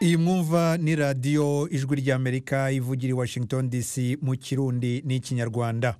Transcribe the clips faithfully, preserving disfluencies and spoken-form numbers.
Iyi mwumva ni radiyo ijwi ry'Amerika ivugira i Washington D C mu Kirundi n'ikinyarwanda.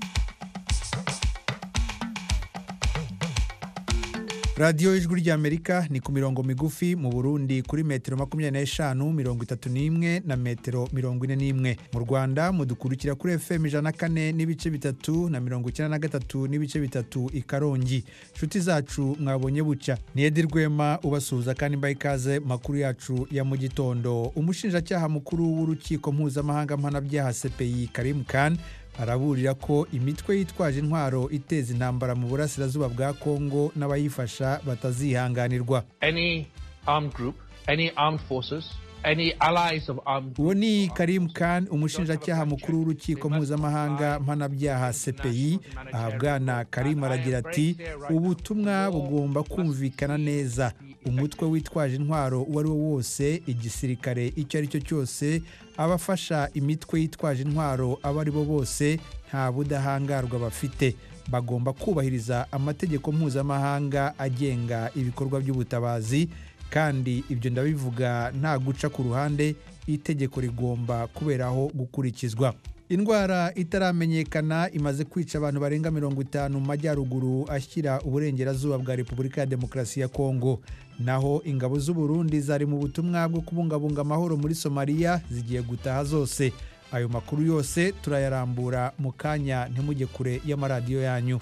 radiyo ijwi ry'Amerika ni ku mirongo migufi mu Burundi kuri metero makumyabiri n'eshanu mirongo itatu n'imwe na metero mirongo ine n'imwe. Mu Rwanda mudukurikira kuri F M ijana na kane n'ibice bitatu na mirongo icyenda na gatatu n'ibice bitatu i Karongi. Nshuti zacu mwabonye buca, ni Edi Rwema ubasuhuza kandi mbaye ikaze makuru yacu ya mu gitondo. Umushinjacyaha mukuru w'urukiko mpuzamahanga mpanabyaha C P I Karim Khan araburira ko imitwe yitwaje intwaro iteza intambara mu burasirazuba bwa Kongo n'abayifasha batazihanganirwa. Any armed group, any armed forces, any allies of armed Uwo ni Karim Khan, umushinjacyaha mukuru w'urukiko mpuzamahanga mpanabyaha C P I. Ahabwana Karim aragira ati ubutumwa bugomba kumvikana neza. Umutwe witwaje intwaro uwo ari wo wose, igisirikare icyo ari cyo cyose, abafasha imitwe yitwaje intwaro abo ari bo bose nta budahangarwa bafite. Bagomba kubahiriza amategeko mpuzamahanga agenga ibikorwa by'ubutabazi, kandi ibyo ndabivuga nta guca ku ruhande. Itegeko rigomba kuberaho gukurikizwa. Indwara itaramenyekana imaze kwica abantu barenga mirongo itanu mu majyaruguru ashyira uburengerazuba bwa Repubulika ya Demokarasi ya Kongo. Naho ingabo z'u Burundi zari mu butumwa bwo kubungabunga amahoro muri Somalia zigiye gutaha zose. Ayo makuru yose turayarambura mu kanya, ntimujye kure y'amaradiyo yanyu.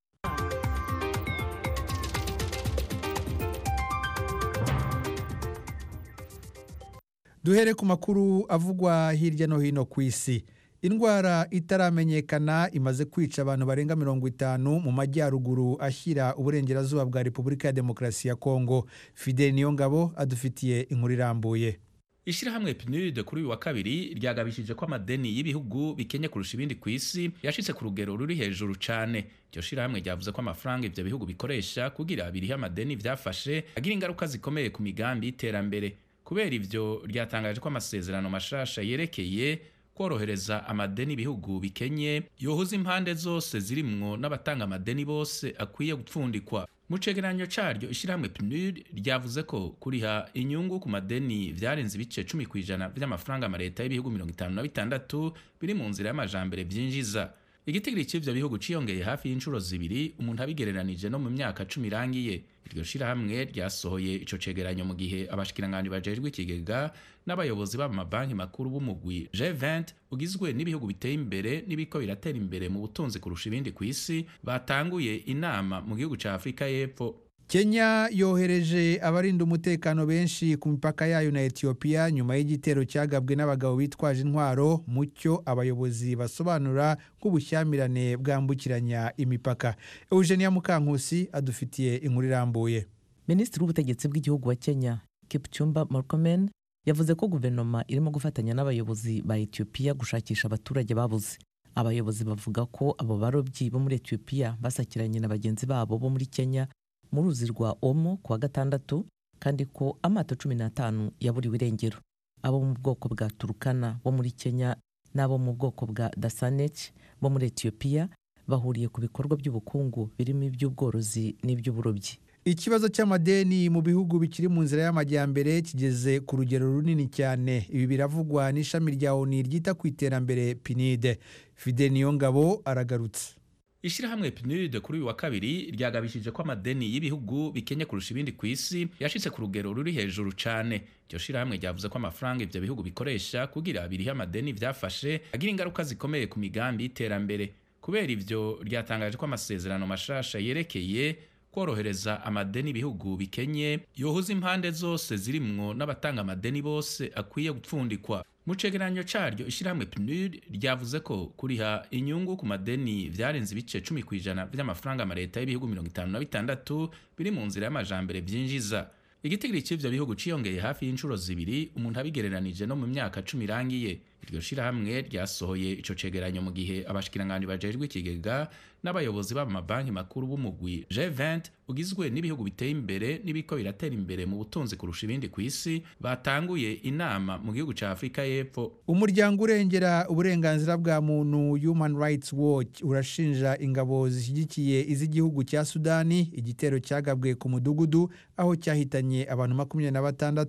Duhere ku makuru avugwa hirya no hino ku isi. Indwara itaramenyekana imaze kwica abantu barenga mirongo itanu mu majyaruguru ashyira uburengerazuba bwa Repubulika ya Demokarasi ya Kongo. Fidel Niyongabo adufitiye inkuru irambuye. Ishirahamwe P N U D kuri uyu wa kabiri ryagabishije ko amadeni y'ibihugu bikenye kurusha ibindi ku isi yashitse ku rugero ruri hejuru cyane. Iryo shirahamwe ryavuze ko amafaranga ivyo bihugu bikoresha kugira birihe amadeni vyafashe agira ingaruka zikomeye ku migambi y'iterambere. Kubera ivyo ryatangaje ko amasezerano mashasha yerekeye korohereza amadeni ibihugu bikenye yohuza impande zose zirimwo n'abatanga amadeni bose akwiye gupfundikwa. Mu cegeranyo caryo ishirahamwe P N U D ryavuze ko kuriha inyungu ku madeni vyarenze ibice cumi kw'ijana vy'amafaranga amareta y'ibihugu mirongo itanu na bitandatu biri mu nzira y'amajambere vyinjiza. Igitigiri c'ivyo bihugu ciyongeye hafi y'inshuro zibiri umuntu abigereranije no mu myaka cumi irangiye. Iryo shirahamwe ryasohoye ico cegeranyo mu gihe abashikiranganje bajejwe ikigega n'abayobozi b'amabanki makuru b'umugwi G vingt ugizwe n'ibihugu biteye imbere n'ibiko biratera imbere mu butunzi kurusha ibindi ku isi batanguye inama mu gihugu ca Afrika y'Epfo. Kenya yohereje abarinda umutekano benshi ku mipaka yayo na Ethiopia nyuma y'igitero cyagabwe n'abagabo bitwaje intwaro, mucyo abayobozi basobanura nk'ubushyamirane bwambukiranya imipaka. Eugenia Mukankusi adufitiye inkuru irambuye. Minisitiri w'ubutegetsi bw'igihugu wa Kenya Kipchumba Murkomen yavuze ko guverinoma irimo gufatanya n'abayobozi ba Ethiopia gushakisha abaturage babuze. Abayobozi bavuga ko abo barobyi bo muri Ethiopia basakiranye na bagenzi babo bo muri Kenya mu ruzi rwa Omo kuwa gatandatu, kandi ko amato cumi n'atanu yaburiwe irengero. Abo mu bwoko bwa Turkana bo muri Kenya n'abo mu bwoko bwa Dasanech bo muri Ethiopia bahuriye ku bikorwa by'ubukungu birimo iby'ubworozi n'iby'uburobyi. Ikibazo cy'amadeni mu bihugu bikiri mu nzira y'amajyambere kigeze ku rugero runini cyane. Ibi biravugwa n'ishami rya O N U ryita ku iterambere P N U D. Fidel Niyongabo aragarutse. Ishirahamwe P N U D kuri uyu wa kabiri ryagabishije ko amadeni y'ibihugu bikenye kurusha ibindi ku isi yashitse ku rugero ruri hejuru cyane. Iryo shirahamwe ryavuze ko amafaranga ivyo bihugu bikoresha kugira birihe amadeni vyafashe agira ingaruka zikomeye ku migambi y'iterambere. Kubera ivyo ryatangaje ko amasezerano mashasha yerekeye korohereza amadeni ibihugu bikenye yohuza impande zose zirimwo n'abatanga amadeni bose akwiye gupfundikwa. Mu cegeranyo caryo ishirahamwe P N U D ryavuze ko kuriha inyungu ku madeni vyarenze ibice cumi kw'ijana vy'amafaranga amareta y'ibihugu mirongo itanu na bitandatu biri mu nzira y'amajambere vyinjiza. Igitigiri c'ivyo bihugu ciyongeye hafi y'inshuro zibiri umuntu abigereranije no mu myaka cumi irangiye. Iryo shirahamwe ryasohoye ico cegeranyo mu gihe abashikiranganje bajejwe ikigega n'abayobozi b'amabanki makuru b'umugwi G vingt ugizwe n'ibihugu biteye imbere n'ibiko biratera imbere mu butunzi kurusha ibindi ku isi batanguye inama mu gihugu ca Afrika y'Epfo. Umuryango urengera uburenganzira bwa muntu Human Rights Watch urashinja ingabo zishyigikiye iz'igihugu cya Sudani igitero cyagabwe ku mudugudu aho cyahitanye abantu makumyabiri na batandatu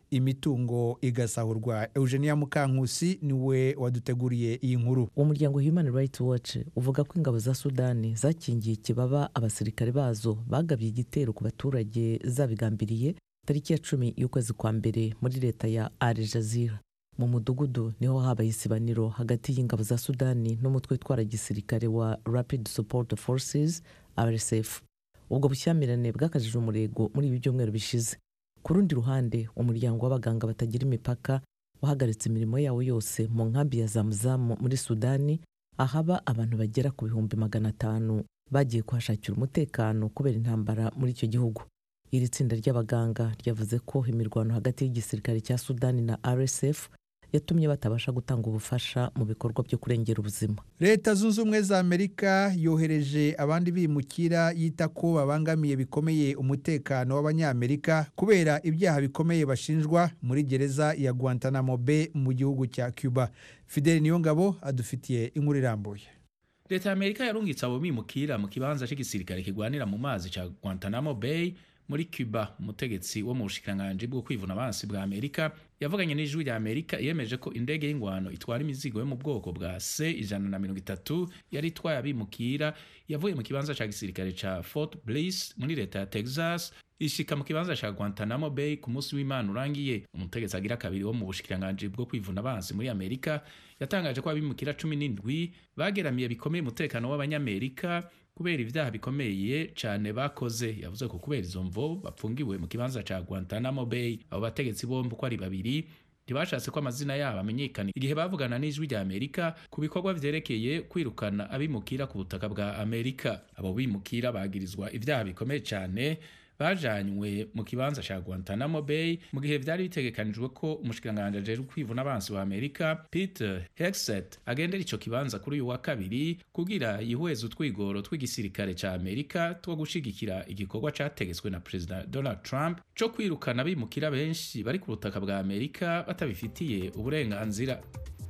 imitungo igasahurwa. Eugenia Mukankusi niwe waduteguriye iyi nkuru. Umuryango Human Rights Watch uvuga ko ingabo za Sudani zakingiye ikibaba abasirikare bazo bagabye igitero ku baturage zabigambiriye tariki ya cumi y'ukwezi kwa mbere muri leta ya Al Jazeera. Mu mudugudu niho habaye isibaniro hagati y'ingabo za Sudani n'umutwe witwara gisirikare wa Rapid Support Forces R S F. Ubwo bushyamirane bwakajije umurego muri ibi byumweru bishize. Ku rundi ruhande, umuryango w'abaganga batagira imipaka wahagaritse imirimo yawo yose mu nkambi ya Zamzam muri Sudani, ahaba abantu bagera ku bihumbi magana atanu bagiye kuhashakira umutekano kubera intambara muri icyo gihugu. Iri tsinda ry'abaganga ryavuze ko imirwano hagati y'igisirikare cya Sudani na R S F yatumye batabasha gutanga ubufasha mu bikorwa byo kurengera ubuzima. Leta Zunze Ubumwe za Amerika yohereje abandi bimukira yita ko babangamiye bikomeye umutekano w'abanyamerika kubera ibyaha bikomeye bashinjwa muri gereza ya Guantanamo Bay mu gihugu cya Cuba. Fidel Niyongabo adufitiye inkuru irambuye. Leta ya Amerika yarungitse abo bimukira mu kibanza cy'igisirikare kigwanira mu mazi cya Guantanamo Bay muri Cuba. Umutegetsi wo mu bushikiranganje bwo kwivuna abansi bwa Amerika yavuganye n'ijwi rya Amerika yemeje ko indege y'ingwano itwara imizigo yo mu bwoko bwa C ijana na mirongo itatu yari itwaye abimukira yavuye mu kibanza cya gisirikare cya Fort Bliss muri leta ya Texas ishika mu kibanza cya Guantanamo Bay ku munsi w'Imana urangiye. Umutegetsi agira kabiri wo mu bushikiranganje bwo kwivuna abansi muri Amerika yatangaje ko abimukira cumi n'indwi bageramiye bikomeye umutekano w'abanyamerika kubera ibyaha bikomeye cyane bakoze. Yavuze ko kubera izo mvo bapfungiwe mu kibanza cya Guantanamo Bay. Abo bategetsi bombi uko ari babiri ntibashatse ko amazina yabo amenyekana igihe bavugana n'ijwi rya Amerika ku bikorwa vyerekeye kwirukana abimukira ku butaka bwa Amerika. Abo bimukira bagirizwa ibyaha bikomeye cyane bajanywe mu kibanza cya Guantanamo Bay mu gihe byari bitegekanijwe ko umushikiranganje ajeje kwivuna abansi wa Amerika Peter Hegseth agendera ico kibanza kuri uyu wa kabiri kugira yihweze utwigoro tw'igisirikare cya Amerika two gushigikira igikorwa categetswe na President Donald Trump cyo kwirukana abimukira benshi bari ku butaka bwa Amerika batabifitiye uburenganzira.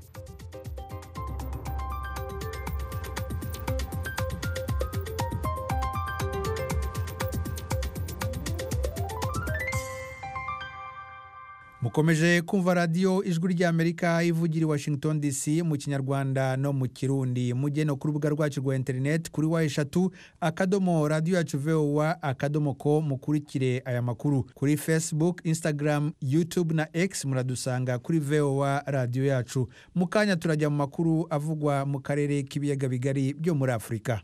Mukomeje kumva radio ijwi rya Amerika ivugira i Washington D C mu Kinyarwanda no mu Kirundi. Mugeno ku rubuga rwacu rwa internet kuri wa eshatu akadomo radio yacu V O A akadomo ko mukurikire aya makuru. Kuri Facebook, Instagram, YouTube na X muradusanga kuri V O A radio yacu. Mukanya turajya mu makuru avugwa mu karere k'ibiyaga bigari byo muri Afrika.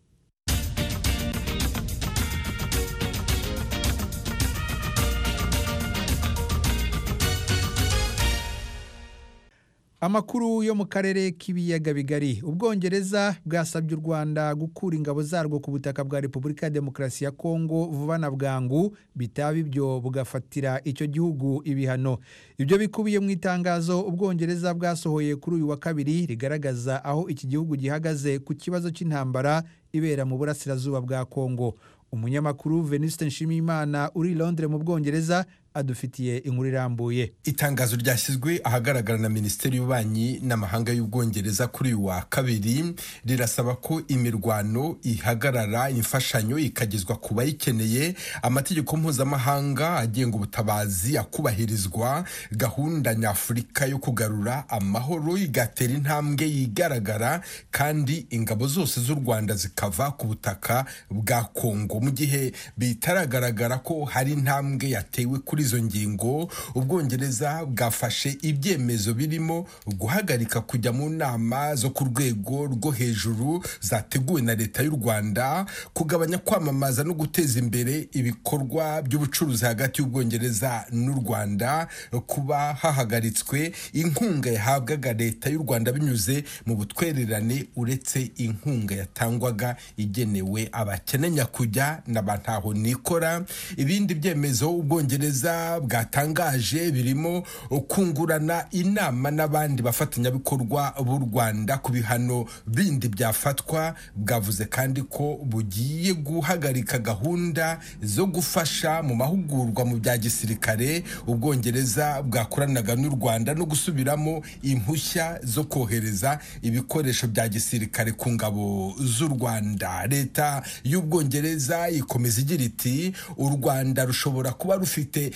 Amakuru yo mu karere k'ibiyaga bigari. Ubwongereza bwasabye u Rwanda gukura ingabo zarwo ku butaka bwa Repubulika ya Demokarasi ya Kongo vuba na bwangu, bitaba ibyo bugafatira icyo gihugu ibihano. Ibyo bikubiye mu itangazo Ubwongereza bwasohoye kuri uyu wa kabiri rigaragaza aho iki gihugu gihagaze ku kibazo cy'intambara ibera mu burasirazuba bwa Kongo. Umunyamakuru Venuste Nshimiyimana uri Londres mu Bwongereza adufitiye inkuru irambuye. Itangazo ryashyizwe ahagaragara na Minisiteri y'Ububanyi n'Amahanga y'Ubwongereza kuri wa kabiri rirasaba ko imirwano ihagarara, imfashanyo ikagezwa ku bayikeneye, amategeko mpuzamahanga agenga ubutabazi akubahirizwa, gahunda nyafurika yo kugarura amahoro igatera intambwe yigaragara, kandi ingabo zose z'u Rwanda zikava ku butaka bwa Kongo. Mu gihe bitaragaragara ko hari intambwe yatewe kuri izo ngingo, Ubwongereza bwafashe ibyemezo birimo guhagarika kujya mu nama zo ku rwego rwo hejuru zateguwe na leta y'u Rwanda, kugabanya kwamamaza no guteza imbere ibikorwa by'ubucuruzi hagati y'Ubwongereza n'u Rwanda, kuba hahagaritswe inkunga yahabwaga leta y'u Rwanda binyuze mu butwererane uretse inkunga yatangwaga igenewe abakene nyakujya n'abantaho nikora. Ibindi byemezo Ubwongereza bwatangaje birimo kungurana inama n'abandi bafatanyabikorwa b'u Rwanda ku bihano bindi byafatwa. Bwavuze kandi ko bugiye guhagarika gahunda zo gufasha mu mahugurwa mu bya gisirikare Ubwongereza bwakoranaga n'u Rwanda no gusubiramo impushya zo kohereza ibikoresho bya gisirikare ku ngabo z'u Rwanda. Leta y'Ubwongereza ikomeza igira iti u Rwanda rushobora kuba rufite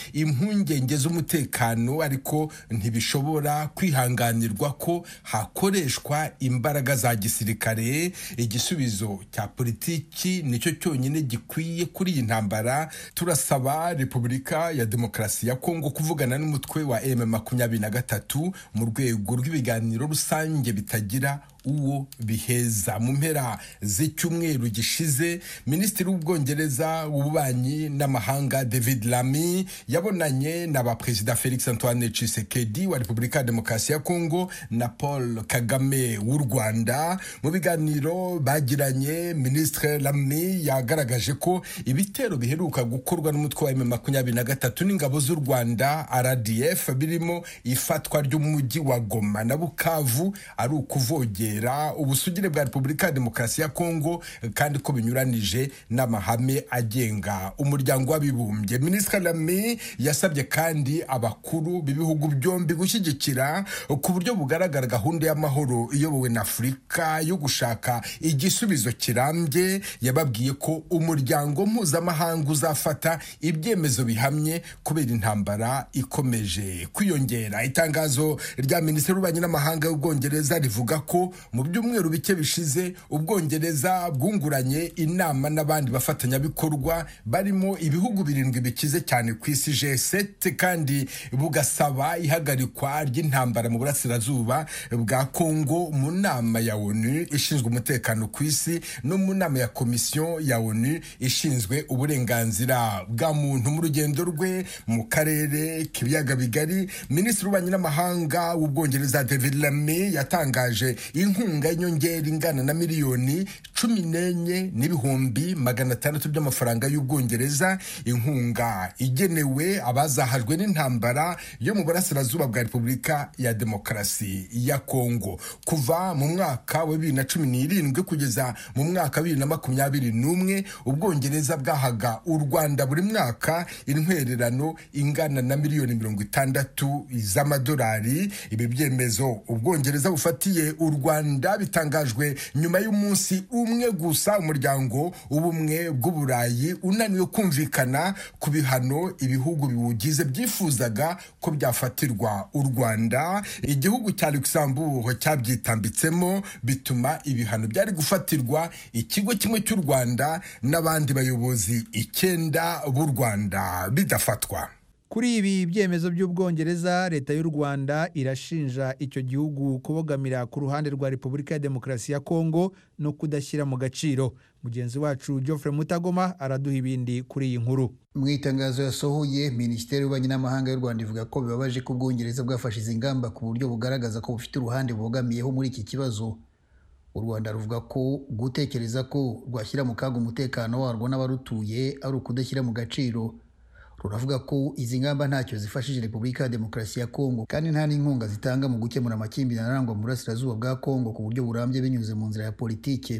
impungenge z'umutekano ariko ntibishobora kwihanganirwa ko hakoreshwa imbaraga za gisirikare. Igisubizo cya politiki nicyo cyonyine gikwiye kuri iyi ntambara. Turasaba Repubulika ya Demokarasi ya Kongo kuvugana n'umutwe wa M makumyabiri na gatatu mu rwego rw'ibiganiro rusange bitagira uwo biheza. Mu mpera z'icyumweru gishize, Minisitiri w'Ubwongereza w'ububanyi n'amahanga David Lammy yabonanye na ba Perezida Felix Antoine Tshisekedi wa Repubulika ya Demokarasi ya Kongo na Paul Kagame w'u Rwanda. Mu biganiro bagiranye, Minisitiri Lammy yagaragaje ko ibitero biheruka gukorwa n'umutwe wa M makumyabiri na gatatu n'ingabo z'u Rwanda R D F birimo ifatwa ry'umujyi wa Goma na Bukavu ari ukuvogera ubusugire bwa Repubulika ya Demokarasi ya Kongo kandi ko binyuranije n'amahame agenga umuryango w'abibumbye. Minisitiri Lammy yasabye kandi abakuru b'ibihugu byombi gushyigikira ku buryo bugaragara gahunda y'amahoro iyobowe na Afurika yo gushaka igisubizo kirambye. Yababwiye ko umuryango mpuzamahanga uzafata ibyemezo bihamye kubera intambara ikomeje kwiyongera. Itangazo rya Minisitiri w'Ububanyi n'Amahanga y'Ubwongereza rivuga ko mu byumweru bike bishize Ubwongereza bwunguranye inama n'abandi bafatanyabikorwa barimo ibihugu birindwi bikize cyane ku isi G seven kandi bugasaba ihagarikwa ry'intambara mu burasirazuba bwa Kongo mu nama ya ONU ishinzwe umutekano ku isi no mu nama ya komisiyo ya ONU ishinzwe uburenganzira bwa muntu. Mu rugendo rwe mu karere k'ibiyaga bigari, Minisitiri w'Ububanyi n'Amahanga w'Ubwongereza David Lammy yatangaje inkunga y'inyongera ingana na miliyoni cumi n'enye n'ibihumbi magana atandatu by'amafaranga y'Ubwongereza, inkunga igenewe abazahajwe n'intambara yo mu burasirazuba bwa Repubulika ya Demokarasi ya Kongo. Kuva mu mwaka wa bibiri na cumi n'irindwi kugeza mu mwaka wa bibiri na makumyabiri n'umwe, Ubwongereza bwahaga u Rwanda buri mwaka intwererano ingana na miliyoni mirongo itandatu z'amadolari. Ibi byemezo Ubwongereza bufatiye u Rwanda bitangajwe nyuma y'umunsi umwe gusa umuryango w'ubumwe bw'Uburayi unaniwe kumvikana ku bihano ibihugu biwugize byifuzaga ko byafatirwa u Rwanda. Igihugu cya Luxembourg cyabyitambitsemo bituma ibihano byari gufatirwa ikigo kimwe cy'u Rwanda n'abandi bayobozi icyenda b'u Rwanda bidafatwa. Kuri ibi byemezo by'Ubwongereza, leta y'u Rwanda irashinja icyo gihugu kubogamira ku ruhande rwa Repubulika ya Demokarasi ya Kongo no kudashyira mu gaciro. Mugenzi wacu Geoffrey Mutagoma araduha ibindi kuri iyi nkuru. Mu itangazo yasohoye, Minisiteri y'Ububanyi n'Amahanga y'u Rwanda ivuga ko bibabaje ko Ubwongereza bwafashe izi ngamba ku buryo bugaragaza ko bufite uruhande bubogamiyeho muri iki kibazo. U Rwanda ruvuga ko gutekereza ko rwashyira mu kaga umutekano warwo n'abarutuye ari ukudashyira mu gaciro. Ruravuga ko izi ngamba ntacyo zifashije Repubulika ya Demokarasi ya Kongo kandi nta n'inkunga zitanga mu gukemura amakimbirane arangwa mu burasirazuba bwa Kongo ku buryo burambye binyuze mu nzira ya politike.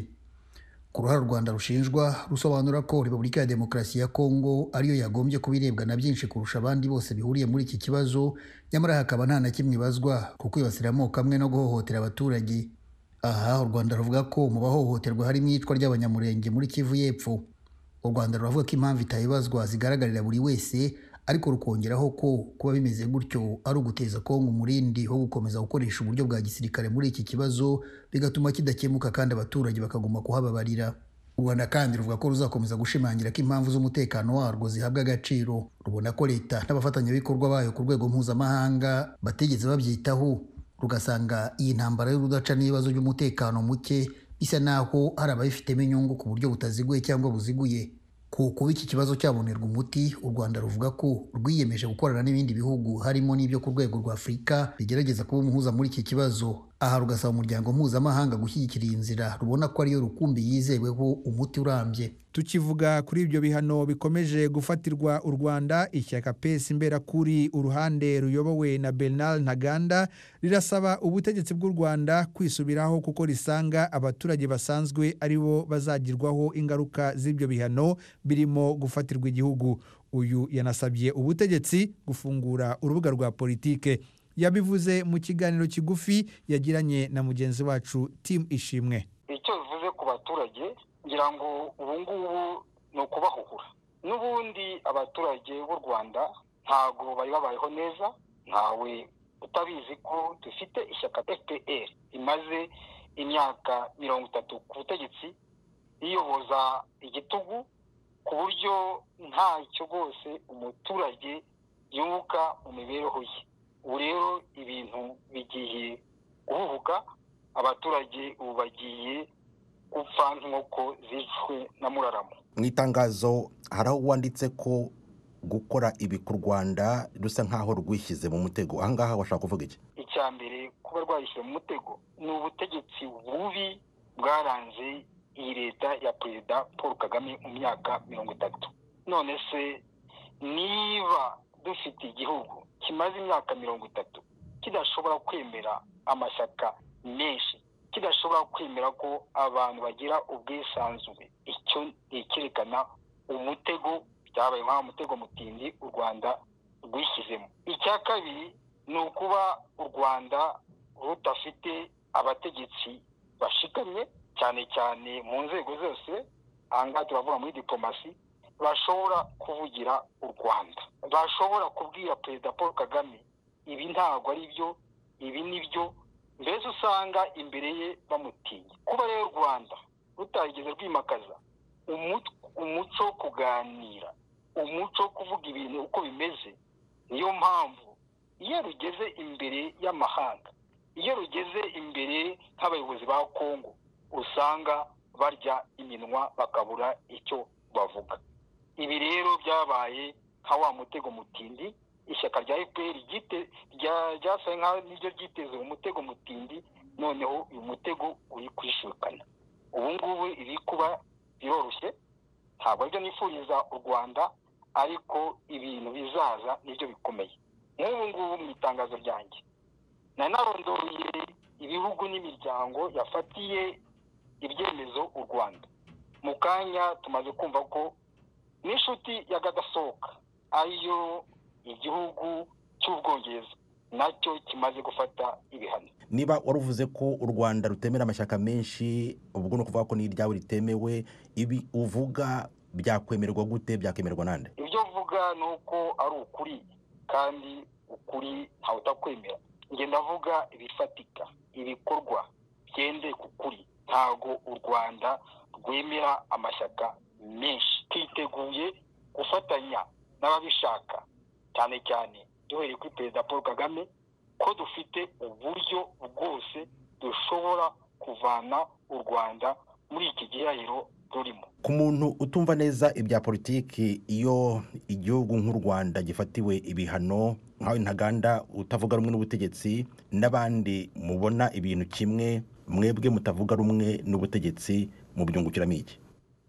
Ku ruhare u Rwanda rushinjwa, rusobanura ko Repubulika ya Demokarasi ya Kongo ariyo yagombye kubirebwa na byinshi kurusha abandi bose bihuriye muri iki kibazo, nyamara hakaba nta na kimwe ibazwa ku kwibasira amoko amwe no guhohotera abaturage. Aha u Rwanda ruvuga ko mu bahohoterwa harimo iyicwa ry'Abanyamurenge muri Kivu y'Epfo. U Rwanda ruravuga ko impamvu itayibazwa zigaragarira buri wese, ariko rukongeraho ko kuba bimeze gutyo ari uguteza Kongo umurindi wo gukomeza gukoresha uburyo bwa gisirikare muri iki kibazo, bigatuma kidakemuka kandi abaturage bakaguma kuhababarira. U Rwanda kandi ruvuga ko ruzakomeza gushimangira ko impamvu z'umutekano warwo zihabwa agaciro. Rubona ko leta n'abafatanyabikorwa bayo ku rwego mpuzamahanga batigeze babyitaho, rugasanga iyi ntambara y'urudaca n'ibibazo by'umutekano muke bisa naho hari ababifitemo inyungu ku buryo butaziguye cyangwa buziguye. Ku kuba iki kibazo cyabonerwa umuti, u Rwanda ruvuga ko rwiyemeje gukorana n'ibindi bihugu harimo n'ibyo ku rwego rwa Afurika bigerageza kuba umuhuza muri iki kibazo. Aha rugasaba umuryango mpuzamahanga gushyigikira iyi nzira rubona ko ariyo rukumbi yizeweho umuti urambye. Tukivuga kuri ibyo bihano bikomeje gufatirwa u Rwanda, ishyaka P S Imberakuri uruhande ruyobowe na Bernard Ntaganda rirasaba ubutegetsi bw'u Rwanda kwisubiraho kuko risanga abaturage basanzwe aribo bazagirwaho ingaruka z'ibyo bihano birimo gufatirwa igihugu. Uyu yanasabye ubutegetsi gufungura urubuga rwa politike. Yabivuze mu kiganiro kigufi yagiranye na mugenzi wacu Tim Ishimwe. Icyo bivuze ku baturage ngira ngo ubu ngubu ni ukubahuhura. N'ubundi abaturage b'u Rwanda ntago bari babayeho neza. Ntawe utabizi ko dufite ishyaka F P R imaze imyaka mirongo itatu ku butegetsi iyoboza igitugu ku buryo ntacyo rwose umuturage yunguka mu mibereho ye. Ubu rero ibintu bigiye guhubuka, abaturage ubu bagiye gupfa nk'uko zishwe na muraramo. Mu itangazo hari aho wanditse ko gukora ibi ku Rwanda rusa nk'aho rwishyize mu mutego. Aha ngaha washaka kuvuga iki? Icya mbere, kuba rwayishyize mu mutego ni ubutegetsi bubi bwaranze iyi leta ya Perezida Paul Kagame mu myaka mirongo itatu. None se niba dufite igihugu kimaze imyaka mirongo itatu kidashobora kwemera amashyaka menshi, kidashobora kwemera ko abantu bagira ubwisanzure, icyo ikerekana umutego, byabaye nka mutego mutindi u Rwanda rwishyizemo. Icya kabiri ni ukuba u Rwanda rudafite abategetsi bashikamye, cyane cyane mu nzego zose. Ahangaha turavuga muri diplomasi, bashobora kuvugira u Rwanda, bashobora kubwira Perezida Paul Kagame ibi ntabwo ari byo, ibi ni byo, mbese usanga imbere ye bamutinya. Kuba rero u Rwanda rutarigeze rwimakaza umuco wo kuganira, umuco wo kuvuga ibintu uko bimeze, niyo mpamvu iyo rugeze imbere y'amahanga, iyo rugeze imbere nk'abayobozi ba Kongo, usanga barya iminwa bakabura icyo bavuga. Ibi rero byabaye nka wa mutego mutindi ishyaka rya F P R ryasaye nk'aho niryo ryiteze umutego mutindi, noneho uyu mutego uri kwishukana. Ubu ngubu iri kuba biroroshye, ntabwo aribyo nifuriza u Rwanda, ariko ibintu bizaza nibyo bikomeye. Nk'ubu ngubu mu itangazo ryanjye nanarondoreye ibihugu n'imiryango yafatiye ibyemezo u Rwanda. Mu kanya tumaze kumva ko n'inshuti ya Gadasohoka ariyo igihugu cy'Ubwongereza nacyo kimaze gufata ibihano. Niba waruvuze ko u Rwanda rutemera amashyaka menshi, ubwo no kuvuga ko n'iryawe ritemewe, ibi uvuga byakwemerwa gute, byakwemerwa nande? Ibyo uvuga ni uko ari ukuri, kandi ukuri ntawe utakwemera. Nge ndavuga ibifatika, ibikorwa byende ku kuri. Ntago u Rwanda rwemera amashyaka menshi. Twiteguye gufatanya n'ababishaka, cyane cyane duhereye kuri Perezida Paul Kagame, ko dufite uburyo bwose dushobora kuvana u Rwanda muri iki gihahiro rurimo. Ku muntu utumva neza ibya politiki, iyo igihugu nk'u Rwanda gifatiwe ibihano, nkawe Ntaganda utavuga rumwe n'ubutegetsi, n'abandi mubona ibintu kimwe, mwebwe mutavuga rumwe n'ubutegetsi, mu byungukiramo iki?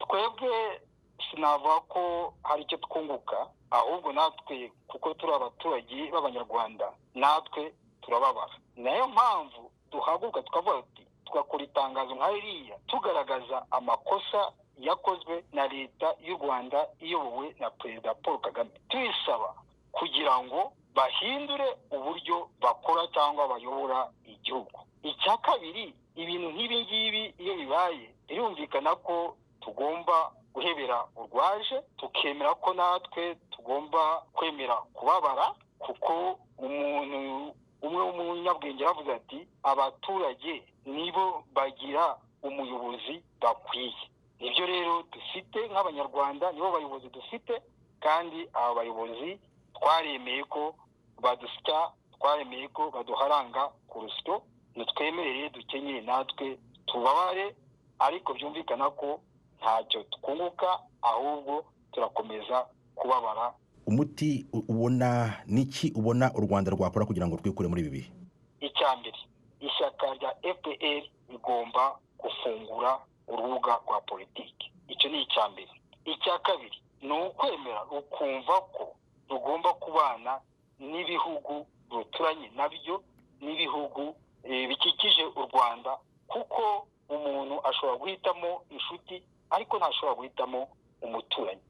Twebwe sinavuga ko hari icyo twunguka, ahubwo natwe kuko turi abaturage b'Abanyarwanda, natwe turababara. Nayo mpamvu duhaguruka tukavuga ati tugakora itangazo nka ririya tugaragaza amakosa yakozwe na leta y'u Rwanda iyobowe na Perezida Paul Kagame, tuyisaba kugira ngo bahindure uburyo bakora cyangwa bayobora igihugu. Icya kabiri, ibintu nk'ibi ngibi iyo bibaye, birumvikana ko tugomba guhebera urwaje, tukemera ko natwe tugomba kwemera kubabara, kuko umuntu umwe w'umunyabwenge yavuze ati abaturage nibo bagira umuyobozi bakwiye. Nibyo rero dufite nk'Abanyarwanda, nibo bayobozi dufite, kandi aba bayobozi twaremeye ko badusya, twaremeye ko baduharanga ku rusyo, nitwemerere dukenyeye natwe tubabare, ariko byumvikana ko ntacyo twunguka, ahubwo turakomeza kubabara. Umuti ubona niki, ubona u Rwanda rwakora kugira ngo rwikure muri ibi bihe? Icya mbere, ishyaka rya F P R rigomba gufungura urubuga rwa politiki. Icyo ni icya mbere. Icya kabiri ni ukwemera ukumva ko rugomba kubana n'ibihugu ruturanye nabyo, n'ibihugu e, bikikije u Rwanda, kuko umuntu ashobora guhitamo inshuti ariko ntashobora guhitamo umuturanyi.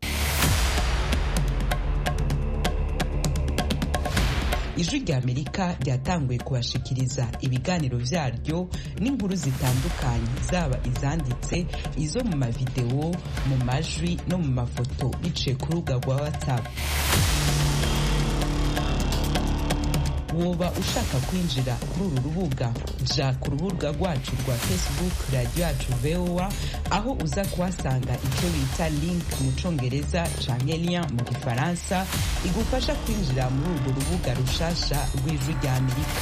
Ijwi rya Amerika ryatanguye kubashikiriza ibiganiro vyaryo n'inkuru zitandukanye, zaba izanditse, izo mu mavideo, mu majwi no mu mafoto, biciye ku rubuga rwa WhatsApp. woba ushaka kwinjira kuri uru rubuga ja ku rubuga rwacu rwa Facebook radio yacu voa aho uza kuhasanga icyo bita link mu congereza canke lien mu gifaransa igufasha kwinjira muri urwo rubuga rushasha rw'ijwi rya Amerika.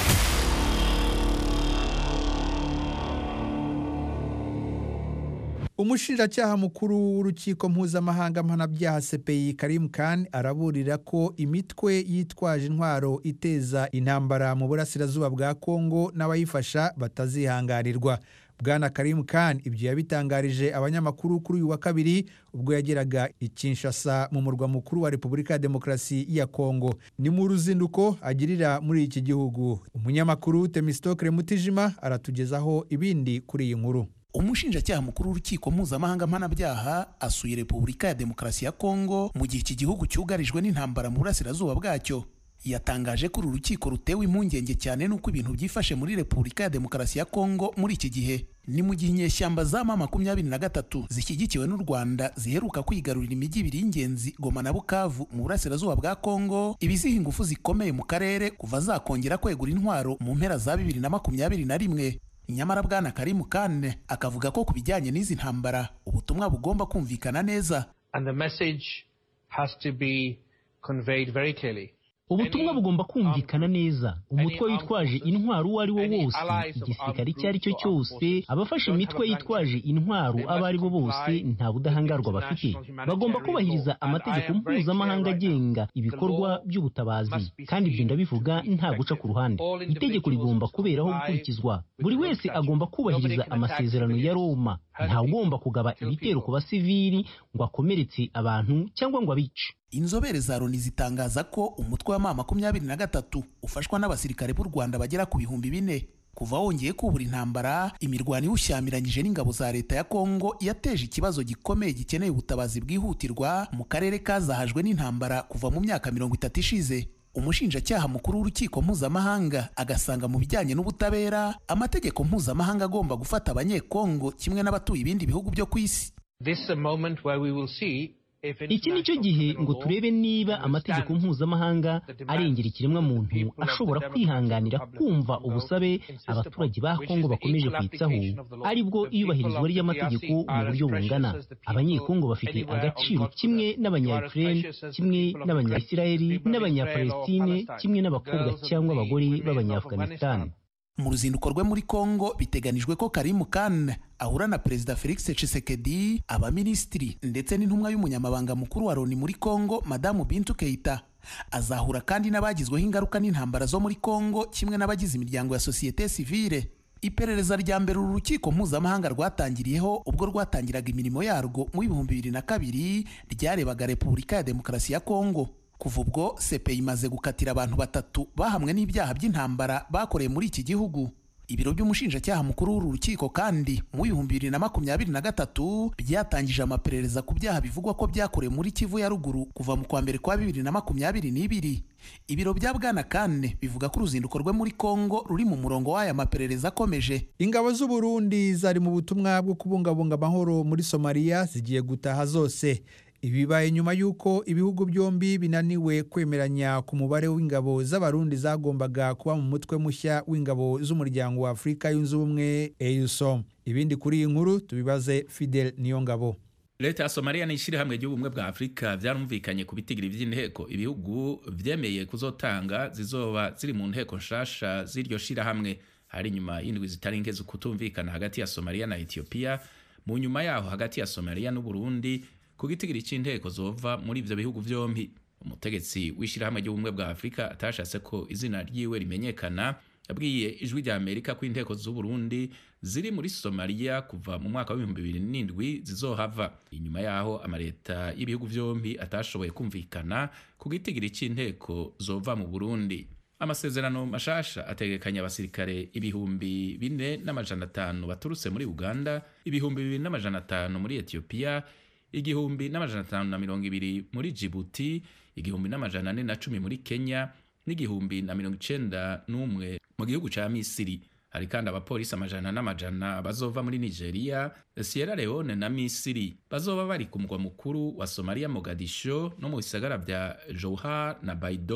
umushinjacyaha mukuru w'urukiko mpuzamahanga mpanabyaha C P I Karim Khan araburira ko imitwe yitwaje intwaro iteza intambara mu burasirazuba bwa Kongo n'abayifasha batazihanganirwa. Bwana Karim Khan ibyo yabitangarije abanyamakuru kuri uyu wa kabiri ubwo yageraga i Kinshasa mu murwa mukuru wa Repubulika ya Demokarasi ya Kongo. Ni mu ruzinduko agirira muri iki gihugu. Umunyamakuru Temistokle Mutijima aratugezaho ibindi kuri iyi nkuru. Umushinjacyaha mukuru w'urukiko mpuzamahanga mpanabyaha asuye Repubulika ya Demokarasi ya Kongo mu gihe iki gihugu cyugarijwe n'intambara mu burasirazuba bwacyo. Yatangaje ko uru rukiko rutewe impungenge cyane n'uko ibintu byifashe muri Repubulika ya Demokarasi ya Kongo muri iki gihe. Ni mu gihe inyeshyamba za M makumyabiri na gatatu zishyigikiwe n'u Rwanda ziheruka kwigarurira imijyi ibiri y'ingenzi Goma na Bukavu mu burasirazuba bwa Kongo, ibiziha ingufu zikomeye mu karere kuva zakongera kwegura intwaro mu mpera za bibiri na makumyabiri na rimwe. Nyamara Bwana Karim Khan akavuga ko kubijyanye n'izi ntambara ubutumwa bugomba kumvikana neza. And the message has to be conveyed very clearly. Ubutumwa bugomba kumvikana neza. Umutwe witwaje intwaro uwo ari wo wose, igisirikare icyo ari cyo cyose, abafashe imitwe yitwaje intwaro abo ari bo bose nta budahangarwa bafite. Bagomba kubahiriza amategeko mpuzamahanga agenga ibikorwa by'ubutabazi, kandi ibyo ndabivuga nta guca ku ruhande. Itegeko rigomba kuberaho gukurikizwa. Buri wese agomba kubahiriza amasezerano ya Roma. Nta ugomba kugaba ibitero ku basivili ngo akomeretse abantu cyangwa ngo abice. Inzobere za Loni zitangaza ko umutwe wa M makumyabiri na gatatu ufashwa n'abasirikare b'u Rwanda bagera ku bihumbi bine. Kuva wongeye kubura intambara, imirwano iwushyamiranyije n'ingabo za leta ya Kongo yateje ikibazo gikomeye gikeneye ubutabazi bwihutirwa mu karere kazahajwe n'intambara kuva mu myaka mirongo itatu ishize. Umushinjacyaha mukuru w'urukiko mpuzamahanga agasanga mu bijyanye n'ubutabera amategeko mpuzamahanga agomba gufata abanyekongo kimwe n'abatuye ibindi bihugu byo ku isi. This is a moment where we will see Iki ni cyo gihe ngo turebe niba amategeko mpuzamahanga arengera ikiremwa muntu ashobora kwihanganira kumva ubusabe abaturage ba Kongo bakomeje kwitsaho, aribwo iyubahirizwa ry'amategeko mu buryo bungana. Abanyekongo bafite agaciro kimwe n'abanya-Ukraine, kimwe n'abanya-Israeli, n'abanya-Palestine, kimwe n'abakobwa cyangwa abagore b'abanya-Afghanistan. Mu ruzinduko rwe muri Kongo biteganijwe ko Karim Khan ahura na Perezida Felix Tshisekedi, abaminisitiri ndetse n'intumwa y'umunyamabanga mukuru wa Loni muri Kongo Madamu Bintou Keita. Azahura kandi n'abagizweho ingaruka n'intambara zo muri Kongo kimwe n'abagize imiryango ya societe civile. Iperereza rya mbere uru rukiko mpuzamahanga rwatangiriyeho ubwo rwatangiraga imirimo yarwo mu bihumbi bibiri na kabiri ryarebaga Repubulika ya Demokarasi ya Kongo. Kuva ubwo C P I imaze gukatira abantu batatu bahamwe n'ibyaha by'intambara bakoreye muri iki gihugu. Ibiro by'umushinjacyaha mukuru w'uru rukiko kandi mu bihumbi bibiri na makumyabiri na gatatu byatangije amaperereza ku byaha bivugwa ko byakorewe muri Kivu ya ruguru kuva mu kwa mbere kwa bibiri na makumyabiri n'ibiri. Ibiro bya Bwana Khan bivuga ko uruzinduko rwe muri Kongo ruri mu murongo w'aya maperereza akomeje. Ingabo z'u Burundi zari mu butumwa bwo kubungabunga amahoro muri Somalia zigiye gutaha zose. Ibibaye nyuma yuko ibihugu byombi binaniwe kwemeranya ku mubare w'ingabo z'abarundi zagombaga kuba mu mutwe mushya w'ingabo z'umuryango wa Afrika yunze ubumwe E U S O M. Ibindi kuri iyi nkuru tubibaze Fidel Niyongabo. Leta ya Somalia n'ishirahamwe ry'ubumwe bwa Afrika byarumvikanye ku bitigiri by'inteko ibihugu vyemeye kuzotanga zizoba ziri mu nteko nshasha z'iryo shirahamwe. Hari nyuma y'indwi zitari nke kutumvikana hagati ya Somalia na Ethiopia, mu nyuma yaho hagati ya Somalia n'u Burundi ku gitigiri c'inteko zova muri ivyo bihugu vyombi. Umutegetsi w'ishirahamwe ry'ubumwe bwa Afrika atashatse ko izina ryiwe rimenyekana yabwiye ijwi rya Amerika ko inteko z'u Burundi ziri muri Somalia kuva mu mwaka wa bibiri na mirongo irindwi zizohava. Inyuma yaho amareta y'ibihugu vyombi atashoboye kumvikana ku gitigiri c'inteko zova mu Burundi. Amasezerano mashasha ategekanya abasirikare ibihumbi bine n'amajana atanu baturutse muri Uganda, ibihumbi bibiri n'amajana atanu muri Ethiopia, igihumbi n'amajana atanu na mirongo ibiri muri Djibouti, igihumbi n'amajana ane na cumi muri Kenya, n'igihumbi na mirongo icenda n'umwe mu gihugu ca Misiri. Hari kandi abapolisi amajana n'amajana bazova muri Nigeria, Sierra Leone na Misiri. Bazoba bari ku mugwa mukuru wa Somalia Mogadisho no mu bisagara vya Jowhar na Baidoa.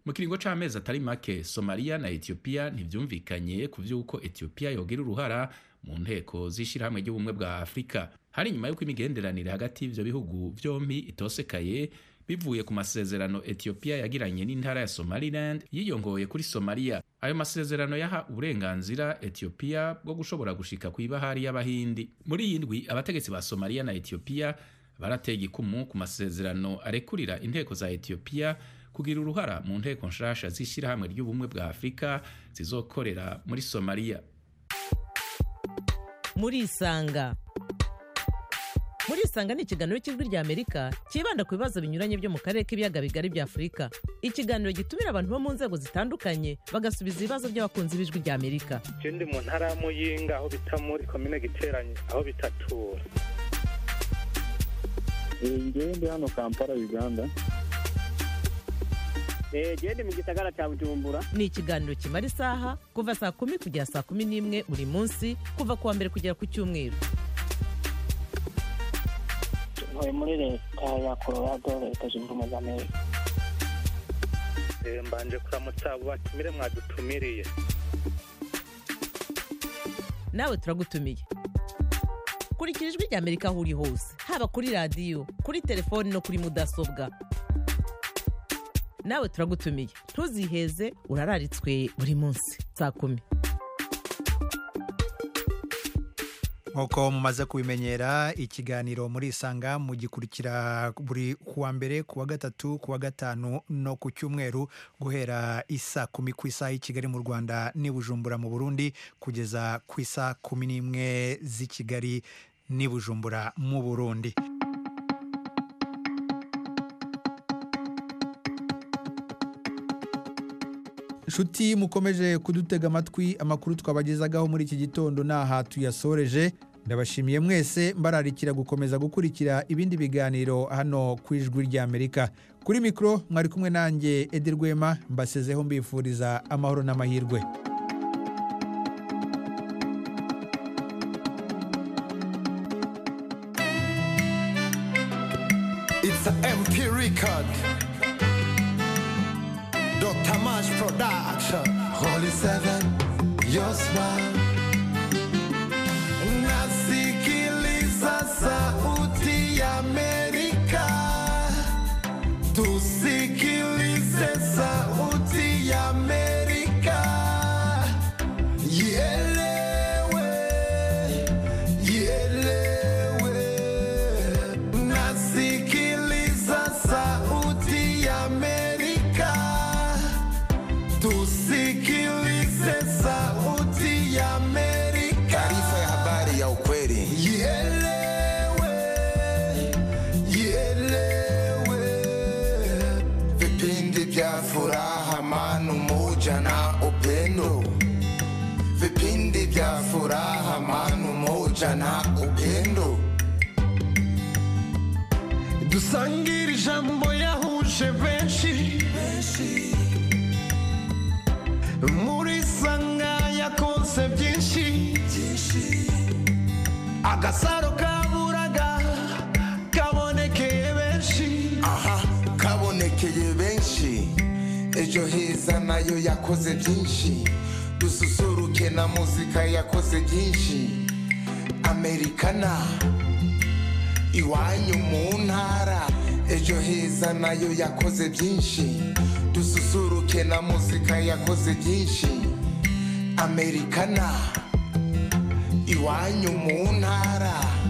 mu kiringo c'amezi atari make Somalia na Ethiopia ntivyumvikanye ku vy'uko Ethiopia yogira uruhara mu nteko z'ishirahamwe ry'ubumwe bwa Afrika. Hari nyuma y'uko imigenderanire hagati y'ivyo bihugu vyompi itosekaye bivuye ku masezerano Ethiopia yagiranye n'intara ya Somaliland yiyongoye kuri Somalia. Ayo masezerano yaha uburenganzira Ethiopia bwo gushobora gushika ku ibahari y'Abahindi. Muri yindwi abategetsi ba Somalia na Ethiopia baratega ikumu ku masezerano arekurira inteko za Ethiopia kugira uruhara mu nteko nshasha z'ishirahamwe ry'ubumwe bwa Afrika zizokorera muri Somalia. Muri Isanga Muri Isanga ni ikiganiro cy'ijwi rya Amerika kibanda ku bibazo binyuranye byo mu karere k'ibiyaga bigari bya Afrika. Ikiganiro gitumira abantu bo mu nzego zitandukanye bagasubiza ibibazo by'abakunzi b'ijwi rya Amerika. Je ndi mu ntara ya Muyinga aho bita muri commune Giteranye aho bitatura. Ngewe ndi hano Kampala Uganda. Eh gende mu gisagara cya Bujumbura. Ni ikiganiro kimara isaha kuva saa kumi kugera saa kumi n'imwe buri munsi kuva kuwa mbere kugera ku cyumweru. Muri leta ya Colorado leta zunze ubumwe za Amerika. Eh mbanje kuramutsa abo batumire mwadutumiriye. Nawe turagutumiye. Kurikira ijwi rya Amerika aho uri hose, haba kuri radio, kuri telefone no kuri mudasobwa. Nawe turagutumiye. Ntuziheze urararitswe buri munsi saa kumi. Nk'uko mumaze kubimenyera ikiganiro muri Isanga mugikurikira buri kuwa mbere kuwa gatatu kuwa gatanu no ku cyumweru guhera isa kumi ku isaha y'Ikigali mu Rwanda ni Bujumbura mu Burundi kugeza ku isa kumi n'imwe z'i Kigali ni Bujumbura mu Burundi. Shuti mukomeje kudutega amatwi amakuru twabagezagaho muri iki gitondo naha tuyasoreje. Ndabashimiye mwese mbararikira gukomeza gukurikira ibindi biganiro hano ku ijwi rya Amerika. Kuri mikro mwari kumwe nanjye Edi Rwema mbasezeho mbifuriza amahoro n'amahirwe. It's a M P record. Doctor Mash Production. Holy Seven, your smile. Nasikiliza sauti ya Amerika. Tusikilize sauti ya Amerika. Ielewe, ielewe. Nasikiliza sauti ya Amerika. Tusikilize sauti ya Amerika. Taarifa ya habari ya ukweli. Ielewe, ielewe. Vipindi vya furaha, amani, umoja na upendo. Vipindi vya furaha, amani, umoja na upendo. Dusangire ijambo yahuje benshi. Muri Sanga yakonse byinshi. Agasaro kaburaga kabonekeye benshi. Aha, kabonekeye benshi. Ejo heza nayo yakoze byinshi. Dususuruke na muzika yakoze byinshi. Americana iwanyu mu ntara. Ejo heza nayo yakoze byinshi. Dususuruke na muzika yakoze byinshi. Americana iwanyu mu ntara.